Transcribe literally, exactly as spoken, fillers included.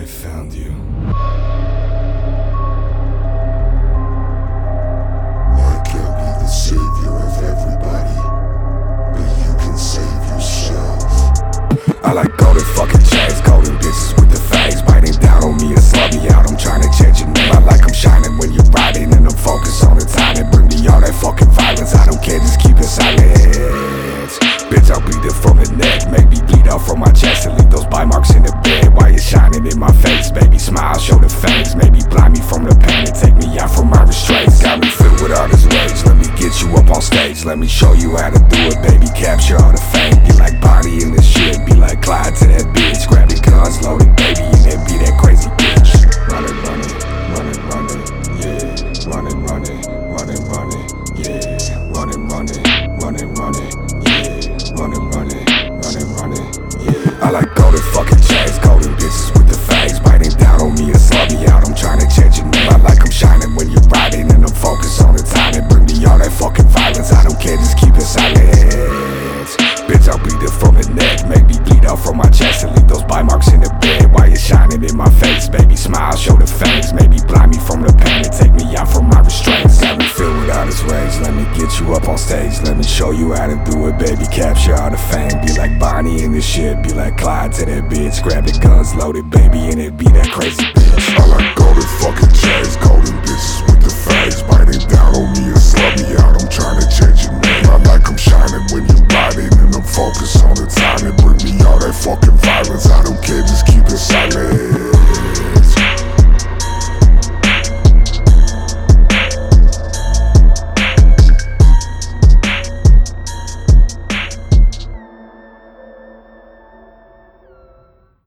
I found you. I can't be the savior of everybody, but you can save yourself. I like golden fucking chains, golden bitches with the fangs biting down on me to slug me out. I'm trying to change your name. I like I'm shining when you're riding, and I'm focused on the timing. Bring me all that fucking violence. I don't care, just keep it silent. Bitch, I'll bleed it from the neck, make me bleed out from my chest and leave those bite marks in the bed while you're shining in my face. Baby, smile, show the fangs, maybe blind me from the pain and take me out from my restraints. Got me filled with all this rage, let me get you up on stage. Let me show you how to do it, baby, capture all the fame. Be like Bonnie in this shit, be like Clyde to that bitch. Grab the guns, loaded, baby, and then be that crazy bitch. Run it, run it, run it, run it, yeah. Run it, run it, run it, run it, yeah. Run it, run it, run it, run it, yeah. Run it, run it, run it, run it, yeah. I like golden fucking chains, golden bitches with the fangs biting down on me to slug me out. I'm trying to change your name. I like I'm shining when you're riding, and I'm focused on the timing. Bring me all that fucking violence. I don't care, just keep it silent. Bitch, I'll bleed it from the neck, make me bleed out from my chest and leave those bite marks in the bed while you're shining in my face. Baby, smile, show the fangs, maybe blind me from the pain and take me out from my restraints. Got me filled with all this rage, let me get you up on stage. Let me show you how to do it, baby, capture all the fame. Be like Bonnie in this shit, be like Clyde to that bitch. Grab the guns, loaded, baby, and it be that crazy bitch. I like golden fucking chains, golden bitches with the fangs.